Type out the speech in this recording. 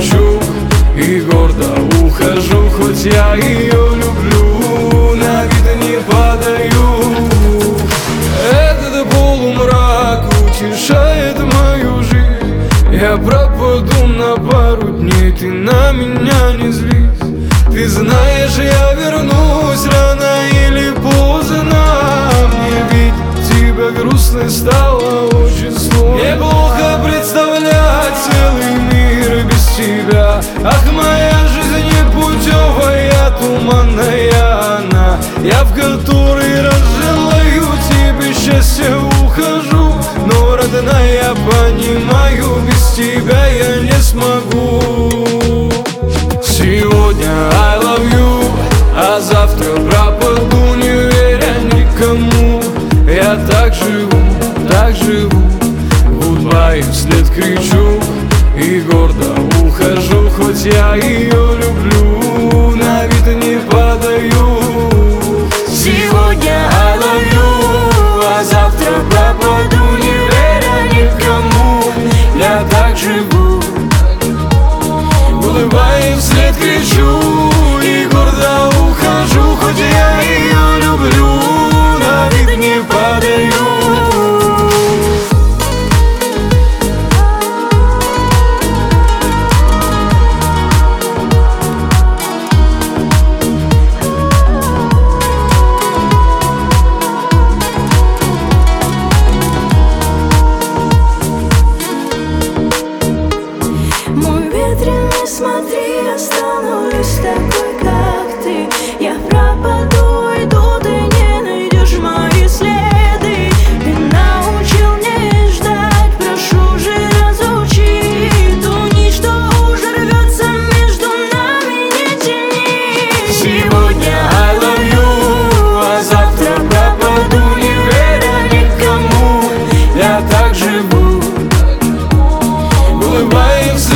кричу и гордо ухожу, хоть я ее люблю, на вид не падаю. Этот полумрак утешает мою жизнь. Я пропаду на пару дней, ты на меня не злись. Ты знаешь, я вернусь рано или поздно. Мне ведь тебя грустно стало очень сложно. Мне плохо представлять целый мир без тебя. Ах, моя жизнь непутевая, туманная она, я в которой раз желаю тебе счастья ухожу. Но, родная, понимаю, без тебя я не смогу. Сегодня I love you, а завтра пропаду, не веря никому. Я так живу, так живу. Goodbye вслед кричу и гордо ухожу, хоть я ее люблю, на вид не падаю. Сегодня I love you, а завтра пропаду, не веря никому. Я так живу. Goodbye вслед кричу и гордо ухожу, хоть я ее люблю, на вид не падаю. Смотри, остановлюсь такой, как ты. Я пропаду, иду, ты не найдешь мои следы. Ты научил не ждать, прошу же разучи ту нить, что уже рвется между нами, не тяни. Сегодня I love you, а завтра пропаду, не веря никому. Я так живу. Улыбаюсь.